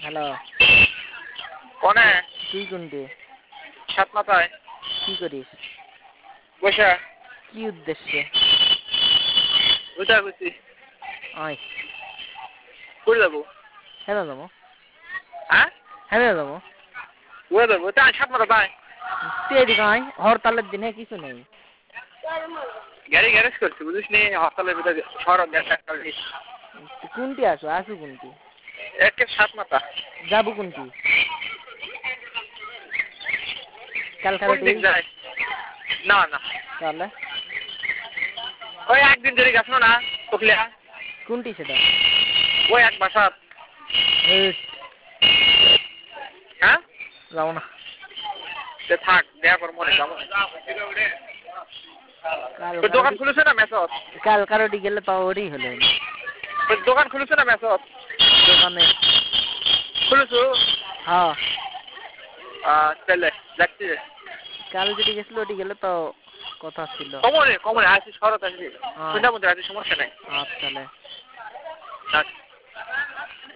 Hello, কোনে তুই কোনটি? সাত মাথায় কি করিস? বসা কি উদ্দেশ্যে? বুঝা বুঝছি আয়, করে যাবো। হ্যালো যাবো, হ্যাঁ হ্যালো যাবো। করে যাবো তাই সাত মাথা তাই তুই এদিকে আয়, হরতালের দিনে কিছু নেই। গাড়ি গ্যারেজ করছি বুঝিস নি হরতালের ভিতরে শহর তুই কোনটি আসো কোনটি? একে সাত মাথা যাবো কোনটি? কোন ক্যালকাটা দিক যায় না না তাহলে ওই একদিন ধরে গেছো না তকলিয়া কোনটি সেটা? ওই এক মাস হেট, হ্যাঁ যাবো না। সে থাক দেয়া কর মনে যাবো দোকান খুলেছে না মেসত ক্যালকারোটি গেলে তাও ওরই হলো। দোকান খুলেছে না মেসত দোকানে খুলেছো হ্যাঁ, চলে যাচ্ছি কাল যেটি গেছিল ওটি গেলে তো কথা ছিল। কমনে কমনে আসি শরৎ আসবি হ্যাঁ, সন্ধ্যা মধ্যে আসি সমস্যা নাই আচ্ছা। আচ্ছা